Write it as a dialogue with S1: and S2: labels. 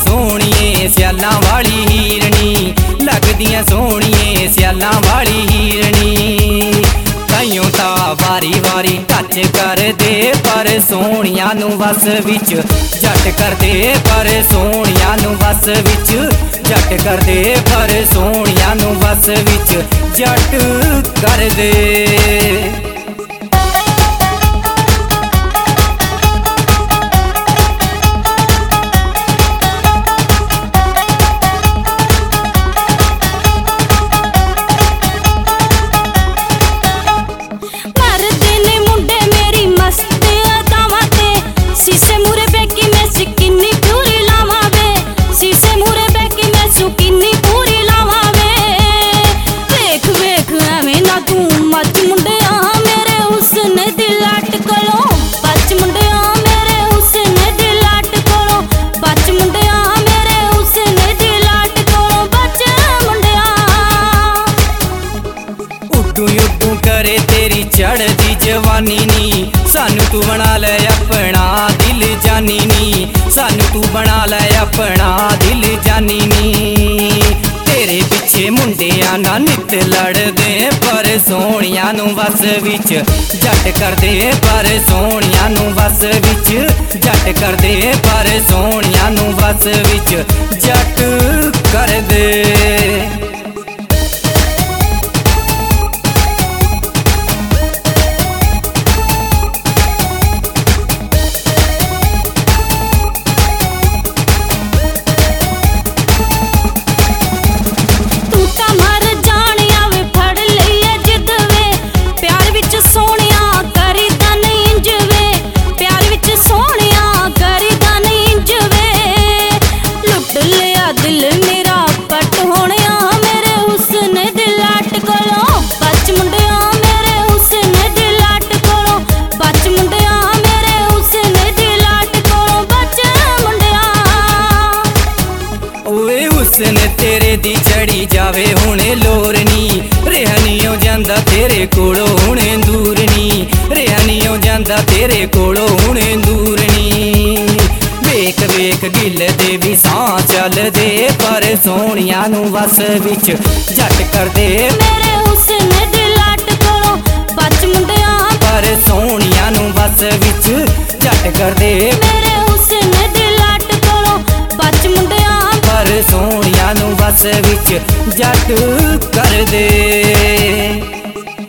S1: सोहणिए सियालां वाली हीरनी, लगदियां सोहणिए सियालां वाली हीरनी। कईयों तां वारी वारी टच कर दे, पर सोहणियां नूं वस विच जट कर दे, पर सोहणियां नूं वस विच जट कर दे, पर सोहणियां नूं वस विच जट कर दे। करे तेरी चढ़दी जवानी नी, सानू तू बना ले अपना दिल जानी नी, सानू तू बना ले अपना दिल जानी नी। तेरे पिछे मुंडियां ना नित लड़दे, पर सोहणियां नूं वस विच जट कर दे, पर सोहणियां नूं वस विच जट कर दे, पर सोहणियां नूं वस विच जट कर दे। हुस्न तेरे दी चढ़ी जावे हुणे लोरनी, रेहा नी हो जांदा तेरे कोलों हुणे दूर नी, रेहा नी हो जांदा तेरे कोलों हुणे दूर नी। वेख वेख गिल दे भी सां चल दे, पर सोहणियां नूं वस विच जट कर दे,
S2: मेरे हुस्न दे लाट कोलों बच मुंडिया,
S1: पर सोहणियां नूं वस विच जट कर दे,
S2: मेरे हुस्न दे लाट कोलों बच मुंडिया,
S1: पर सोहणियां नूं वस विच जट कर दे।